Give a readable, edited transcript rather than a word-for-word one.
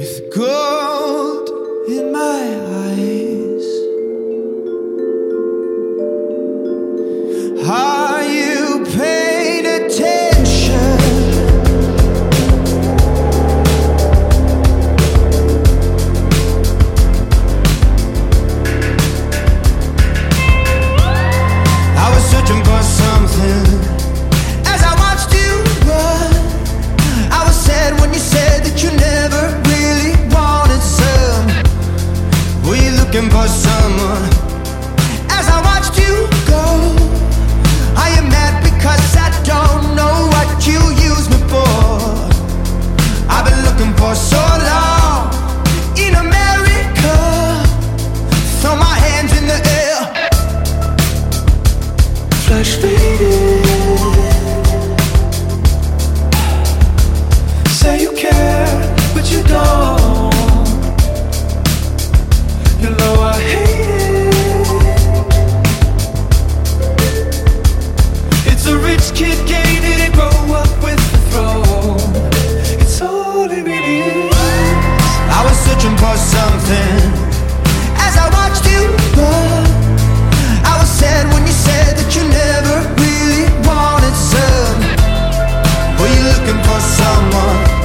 with gold in my eyes. Are you paying attention? I was searching for something as I watched you run. I was sad when you said that you never really wanted some. Were you looking for someone as I watched you go? I am mad because I don't know what you use me for. I've been looking for so long in America. Throw my hands in the air. Flash faded. Say you care, but you don't. You know I hate it. It's a rich kid game, didn't grow up with the throne. It's all it really is. I was searching for something as I watched you run. I was sad when you said that you never really wanted some. Were you looking for someone